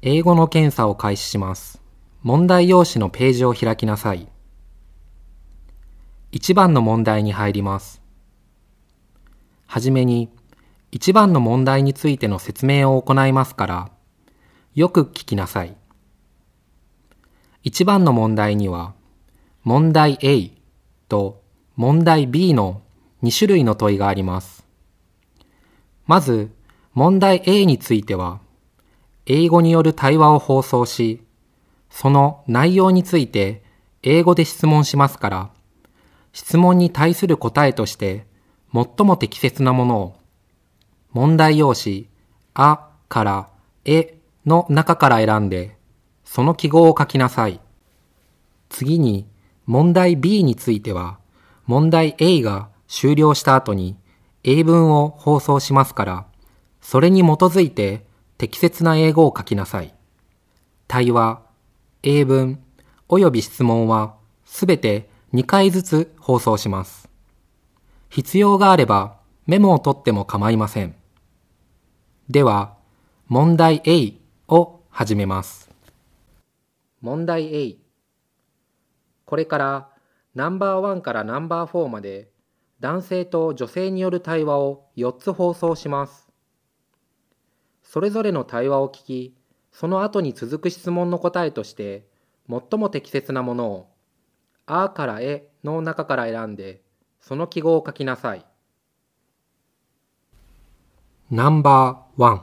英語の検査を開始します。問題用紙のページを開きなさい。1番の問題に入ります。はじめに、1番の問題についての説明を行いますから、よく聞きなさい。1番の問題には、問題 A と問題 B の2種類の問いがあります。まず、問題 A については、英語による対話を放送し、その内容について英語で質問しますから、質問に対する答えとして最も適切なものを問題用紙あからえの中から選んで、その記号を書きなさい。次に問題 B については、問題 A が終了した後に英文を放送しますから、それに基づいて適切な英語を書きなさい。対話、英文および質問はすべて2回ずつ放送します。必要があればメモを取っても構いません。では、問題 A を始めます。問題 A。これからナンバー1からナンバー4まで男性と女性による対話を4つ放送します。それぞれの対話を聞き、その後に続く質問の答えとして、最も適切なものを、あからえの中から選んで、その記号を書きなさい。ナンバー1。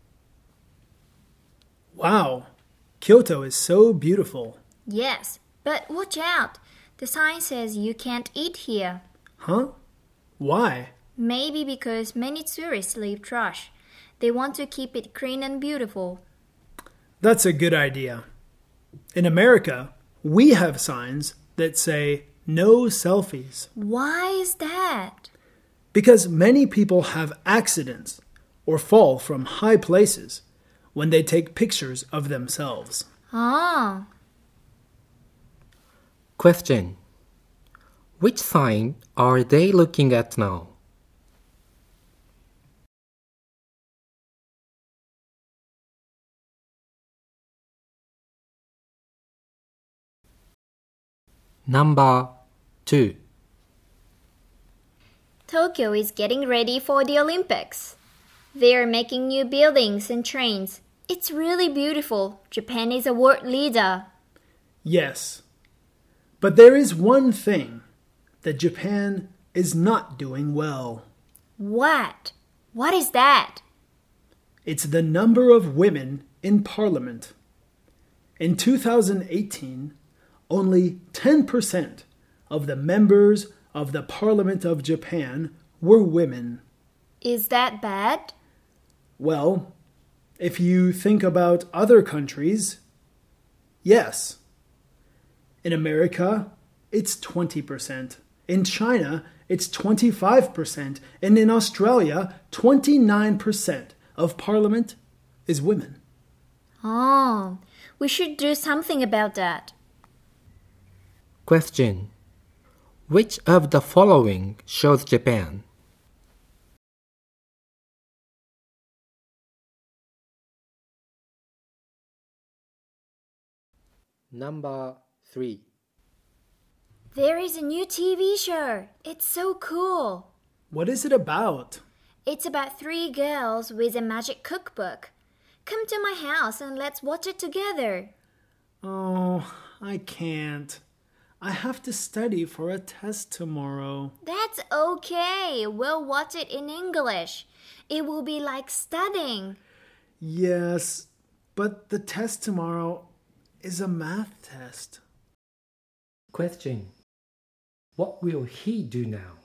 Wow, Kyoto is so beautiful. Yes, but watch out. The sign says you can't eat here. Huh? Why? Maybe because many tourists leave trash. They want to keep it clean and beautiful. That's a good idea. In America, we have signs that say no selfies Why is that? because many people have accidents or fall from high places when they take pictures of themselves. Ah, Question. Which sign are they looking at now? Number 2. Tokyo is getting ready for the Olympics. They are making new buildings and trains. It's really beautiful. Japan is a world leader. Yes. But there is one thing that Japan is not doing well. What? What is that? It's the number of women in parliament. In 2018, only 10% of the members of the Parliament of Japan were women. Is that bad? Well, if you think about other countries, yes. In America, it's 20%. In China, it's 25%. And in Australia, 29% of parliament is women. Oh, we should do something about that. Question. Which of the following shows Japan? Number 3. There is a new TV show. It's so cool. What is it about? It's about 3 girls with a magic cookbook. Come to my house and let's watch it together. Oh, I can't. I have to study for a test tomorrow. That's okay. We'll watch it in English. It will be like studying. Yes, but the test tomorrow is a math test. Question. What will he do now?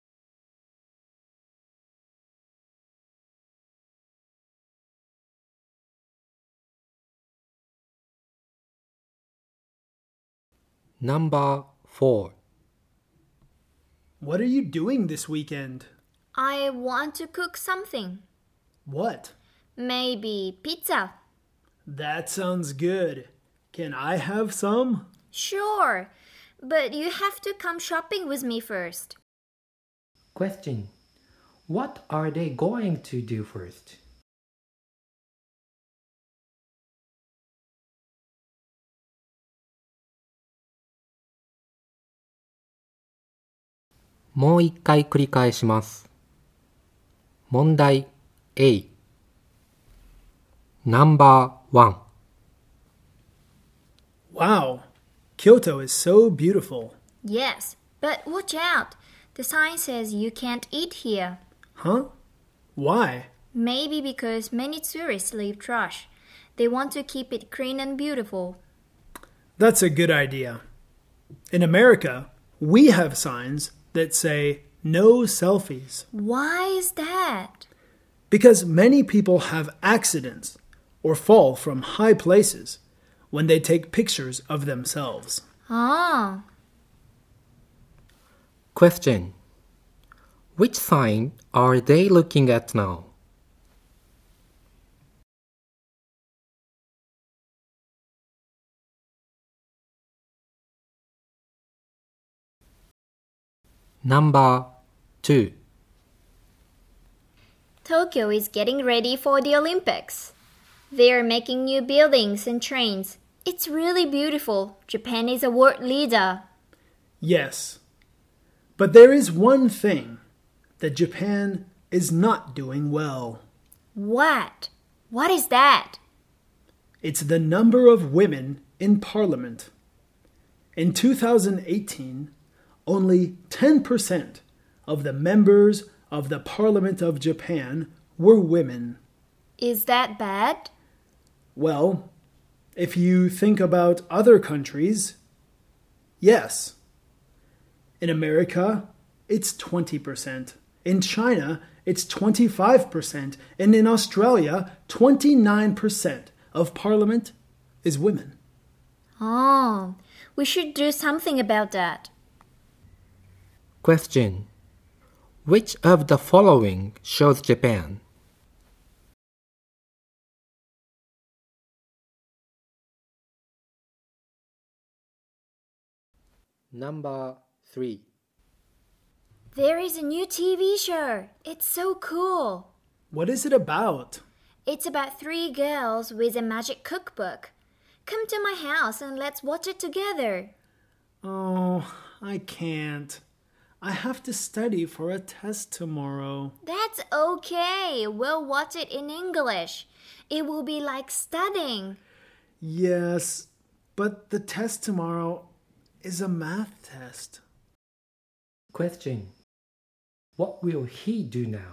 Number 4. What are you doing this weekend? I want to cook something. What? Maybe pizza. That sounds good. Can I have some? Sure, but you have to come shopping with me first. Question. What are they going to do first? もう一回繰り返します。問題 A No.1 Wow, Kyoto is so beautiful. Yes, but watch out. The sign says you can't eat here. Huh? Why? Maybe because many tourists leave trash. They want to keep it clean and beautiful. That's a good idea. In America, we have signs that say no selfies Why is that? because many people have accidents or fall from high places when they take pictures of themselves. Ah, Question Which sign are they looking at now? Number 2 Tokyo is getting ready for the Olympics. They are making new buildings and trains. It's really beautiful. Japan is a world leader. Yes. But there is one thing that Japan is not doing well. What? What is that? It's the number of women in parliament. In 2018, only 10% of the members of the Parliament of Japan were women. Is that bad? Well, if you think about other countries, yes. In America, it's 20%. In China, it's 25%. And in Australia, 29% of parliament is women. Oh, we should do something about that. Question Which of the following shows Japan? Number 3 There is a new TV show. It's so cool. What is it about? It's about 3 girls with a magic cookbook. Come to my house and let's watch it together. Oh, I can't. I have to study for a test tomorrow. That's okay. We'll watch it in English. It will be like studying. Yes, but the test tomorrow is a math test. Question What will he do now?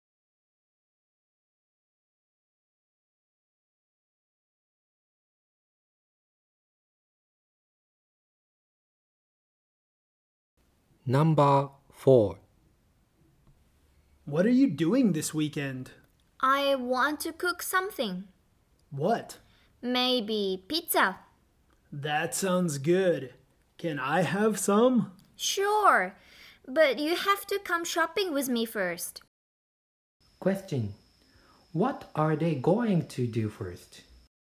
Number 4 What are you doing this weekend? I want to cook something. What? Maybe pizza. That sounds good. Can I have some? Sure, but you have to come shopping with me first. Question What are they going to do first?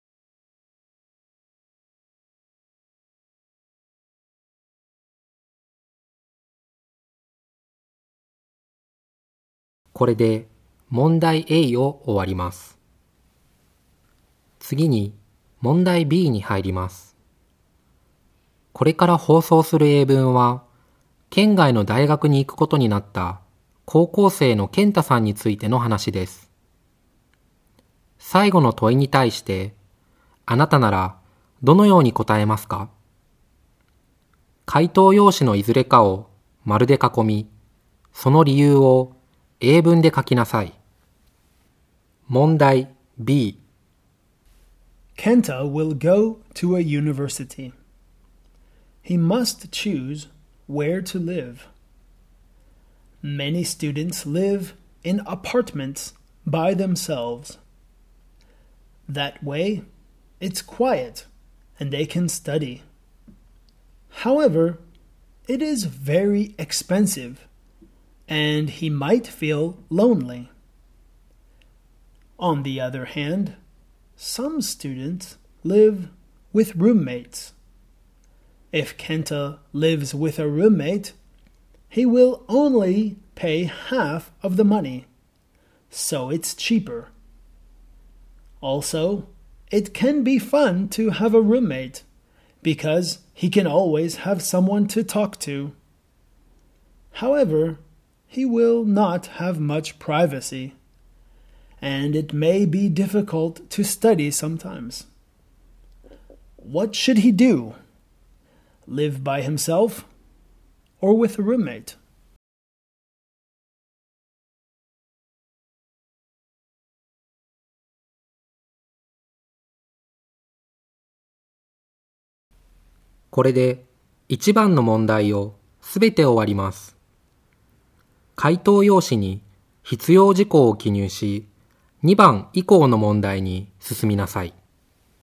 これで問題 A を終わります。次に問題 B に入ります。これから放送する英文は、県外の大学に行くことになった高校生の健太さんについての話です。最後の問いに対して、あなたならどのように答えますか？回答用紙のいずれかを丸で囲み、その理由を英文で書きなさい。問題 B Kenta will go to a university. He must choose where to live. Many students live in apartments by themselves. That way, it's quiet and they can study. However, it is very expensive and he might feel lonely. On the other hand, some students live with roommates. If Kenta lives with a roommate, he will only pay half of the money, so it's cheaper. Also, it can be fun to have a roommate because he can always have someone to talk to. However, he will not have much privacy, and it may be difficult to study sometimes. What should he do? Live by himself or with a roommate? これで1番の問題をすべて終わります。回答用紙に必要事項を記入し、2番以降の問題に進みなさい。